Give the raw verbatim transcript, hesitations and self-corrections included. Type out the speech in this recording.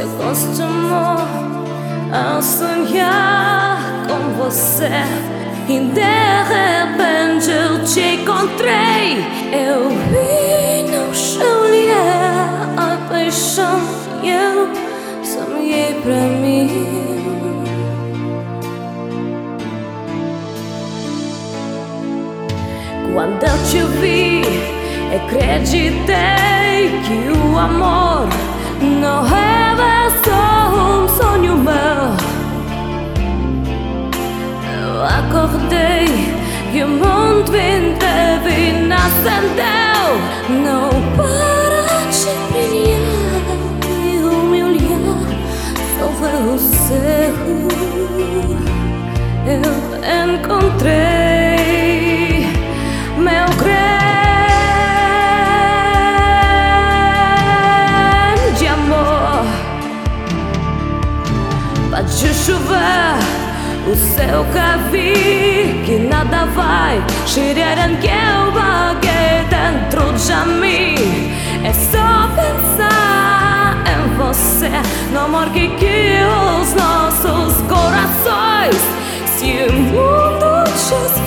acostumou a sonhar com você e de repente eu te encontrei. Eu vi no chão a paixão e eu sonhei pra mim. Quando eu te vi, acreditei que o amor não era só um sonho meu. Eu acordei e o mundo inteiro me acendeu. Não para de brilhar e o meu olhar só vê o seu. Eu encontrei meu grande amor. Pode chover, o céu que vi, que nada vai tirar que eu vaguei dentro de mim. É só pensar em você, no amor que guia os nossos corações. Se o mundo te